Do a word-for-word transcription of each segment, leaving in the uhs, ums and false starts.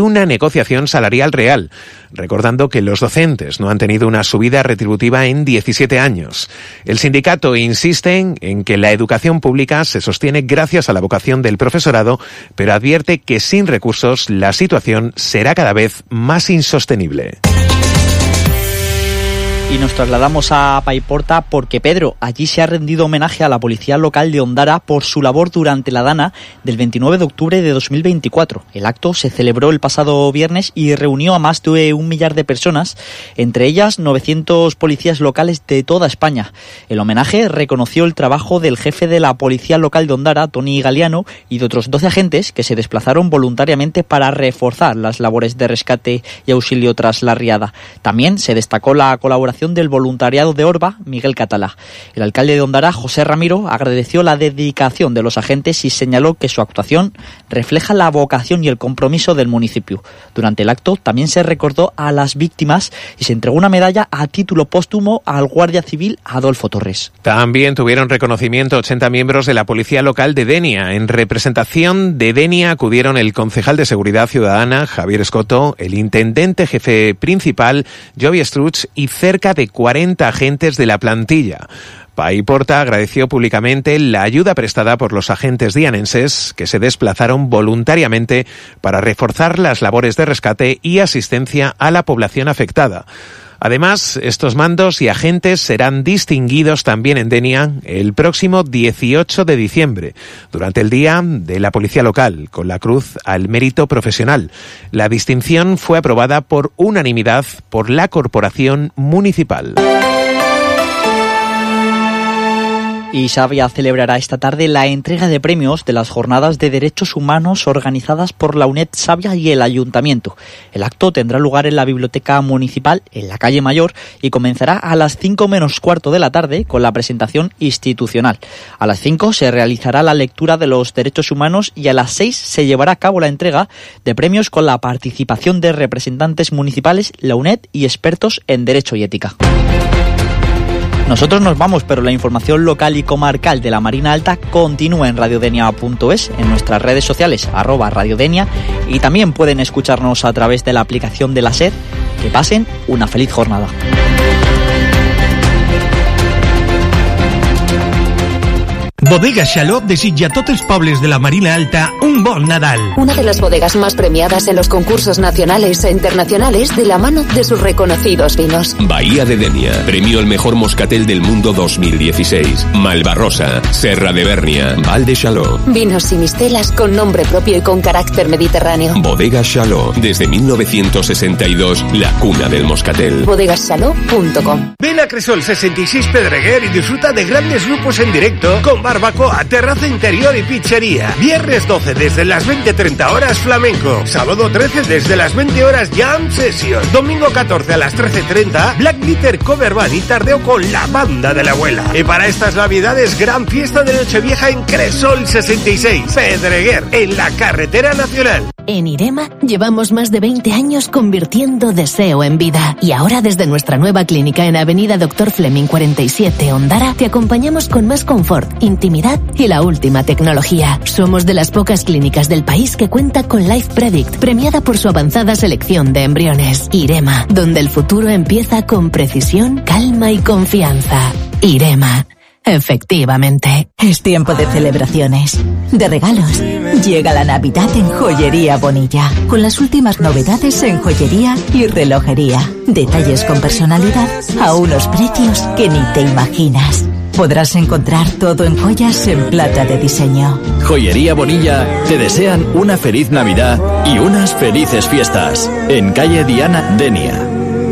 una negociación salarial real, recordando que los docentes no han tenido una subida retributiva en diecisiete años. El sindicato insiste en que la educación pública se sostiene gracias a la vocación del profesorado, pero advierte que sin recursos la situación será cada vez más insostenible. Y nos trasladamos a Paiporta porque, Pedro, allí se ha rendido homenaje a la policía local de Ondara por su labor durante la Dana del veintinueve de octubre de dos mil veinticuatro. El acto se celebró el pasado viernes y reunió a más de un millar de personas, entre ellas novecientos policías locales de toda España. El homenaje reconoció el trabajo del jefe de la policía local de Ondara, Toni Galiano, y de otros doce agentes que se desplazaron voluntariamente para reforzar las labores de rescate y auxilio tras la riada. También se destacó la colaboración del voluntariado de Orba, Miguel Catalá. El alcalde de Ondara, José Ramiro, agradeció la dedicación de los agentes y señaló que su actuación refleja la vocación y el compromiso del municipio. Durante el acto también se recordó a las víctimas y se entregó una medalla a título póstumo al guardia civil Adolfo Torres. También tuvieron reconocimiento ochenta miembros de la policía local de Denia. En representación de Denia acudieron el concejal de Seguridad Ciudadana, Javier Escoto, el intendente jefe principal, Jovi Struch, y cerca de cuarenta agentes de la plantilla. Paiporta agradeció públicamente la ayuda prestada por los agentes dianenses que se desplazaron voluntariamente para reforzar las labores de rescate y asistencia a la población afectada. Además, estos mandos y agentes serán distinguidos también en Denia el próximo dieciocho de diciembre, durante el Día de la Policía Local, con la Cruz al Mérito Profesional. La distinción fue aprobada por unanimidad por la Corporación Municipal. Y Savia celebrará esta tarde la entrega de premios de las Jornadas de Derechos Humanos organizadas por la UNED Savia y el Ayuntamiento. El acto tendrá lugar en la Biblioteca Municipal, en la calle Mayor, y comenzará a las cinco menos cuarto de la tarde con la presentación institucional. A las cinco se realizará la lectura de los derechos humanos y a las seis se llevará a cabo la entrega de premios con la participación de representantes municipales, la UNED y expertos en Derecho y Ética. Nosotros nos vamos, pero la información local y comarcal de la Marina Alta continúa en radiodenia punto es, en nuestras redes sociales, arroba radiodenia, y también pueden escucharnos a través de la aplicación de la SER. Que pasen una feliz jornada. Bodega Xaló desitja a tots els pobles de la Marina Alta un bon Nadal. Una de las bodegas más premiadas en los concursos nacionales e internacionales de la mano de sus reconocidos vinos. Bahía de Denia, premio al mejor moscatel del mundo dos mil dieciséis. Malvarrosa, Serra de Bernia, Val de Xaló. Vinos y mistelas con nombre propio y con carácter mediterráneo. Bodega Xaló, desde mil novecientos sesenta y dos, la cuna del moscatel. bodegas xaló punto com. Ven a Cresol sesenta y seis Pedreguer y disfruta de grandes grupos en directo con barbacoa, terraza interior y pizzería. Viernes doce desde las veinte treinta horas flamenco. Sábado trece desde las veinte horas jam session. Domingo catorce a las trece treinta Black Glitter Cover Band y tardeo con la banda de la abuela. Y para estas navidades, gran fiesta de Nochevieja en Cresol sesenta y seis Pedreguer, en la carretera nacional. En IREMA llevamos más de veinte años convirtiendo deseo en vida. Y ahora desde nuestra nueva clínica en Avenida Doctor Fleming cuarenta y siete, Ondara, te acompañamos con más confort, intimidad y la última tecnología. Somos de las pocas clínicas del país que cuenta con Life Predict, premiada por su avanzada selección de embriones. IREMA, donde el futuro empieza con precisión, calma y confianza. IREMA. Efectivamente, es tiempo de celebraciones, de regalos. Llega la Navidad en Joyería Bonilla, con las últimas novedades en joyería y relojería. Detalles con personalidad a unos precios que ni te imaginas. Podrás encontrar todo en joyas en plata de diseño. Joyería Bonilla te desean una feliz Navidad y unas felices fiestas. En calle Diana, Denia.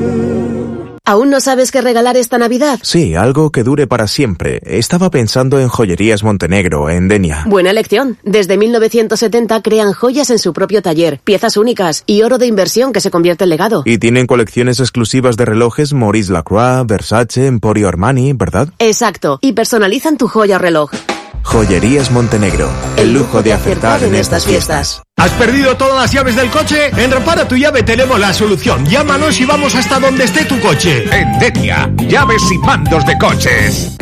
¿Aún no sabes qué regalar esta Navidad? Sí, algo que dure para siempre. Estaba pensando en Joyerías Montenegro, en Denia. Buena elección. Desde mil novecientos setenta crean joyas en su propio taller, piezas únicas y oro de inversión que se convierte en legado. Y tienen colecciones exclusivas de relojes Maurice Lacroix, Versace, Emporio Armani, ¿verdad? Exacto. Y personalizan tu joya o reloj. Joyerías Montenegro. El lujo de acertar en estas fiestas. ¿Has perdido todas las llaves del coche? En Repara tu Llave tenemos la solución. Llámanos y vamos hasta donde esté tu coche. En Denia, llaves y mandos de coches.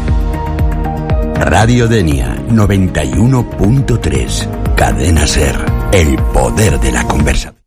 Radio Denia noventa y uno punto tres. Cadena SER. El poder de la conversación.